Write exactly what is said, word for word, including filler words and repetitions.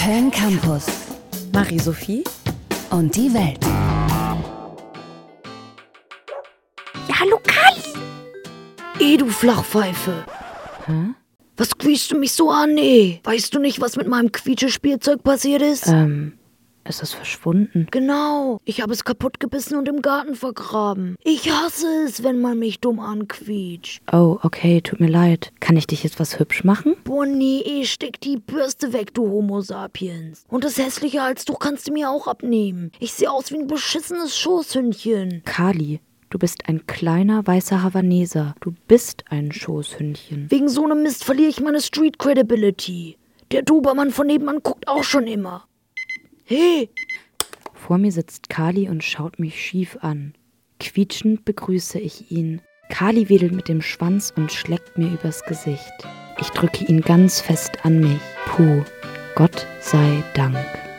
Köln Campus. Marie-Sophie und die Welt. Ja, hallo Kali! Eh, du Flachpfeife. Hä? Was quietschst du mich so an, eh? Weißt du nicht, was mit meinem Quietsche-Spielzeug passiert ist? Ähm, ist es verschwunden? Genau, ich habe es kaputt gebissen und im Garten vergraben. Ich hasse es, wenn man mich dumm anquietscht. Oh, okay, tut mir leid. Kann ich dich jetzt was hübsch machen? Boah, nee, eh, steck die Bürste weg, du Homo sapiens. Und das hässliche Halstuch kannst du mir auch abnehmen. Ich sehe aus wie ein beschissenes Schoßhündchen. Kali, du bist ein kleiner weißer Havaneser. Du bist ein Schoßhündchen. Wegen so einem Mist verliere ich meine Street Credibility. Der Dobermann von nebenan guckt auch schon immer. Hey! Vor mir sitzt Kali und schaut mich schief an. Quietschend begrüße ich ihn. Kali wedelt mit dem Schwanz und schlägt mir übers Gesicht. Ich drücke ihn ganz fest an mich. Puh, Gott sei Dank.